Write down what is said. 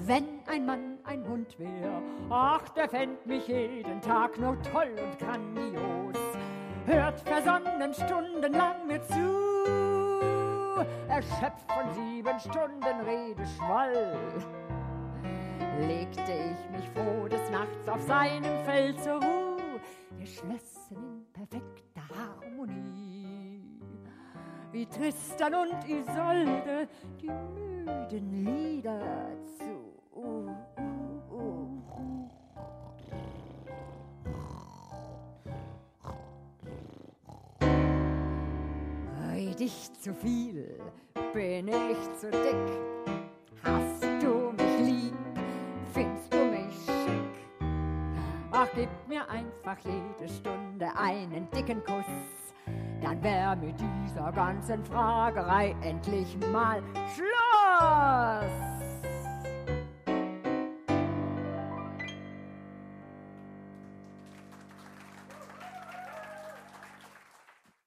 Wenn ein Mann ein Hund wär, ach, der fänd mich jeden Tag nur toll und grandios. Hört versonnen stundenlang mir zu, erschöpft von 7 Stunden Redeschwall. Legte ich mich froh des Nachts auf seinem Fell zur Ruh, wir schlössen in perfekter Harmonie. Wie Tristan und Isolde die müden Lieder zu. Red ich zu viel, bin ich zu dick? Hast du mich lieb, findest du mich schick? Ach, gib mir einfach jede Stunde einen dicken Kuss, dann wär mit dieser ganzen Fragerei endlich mal Schluss.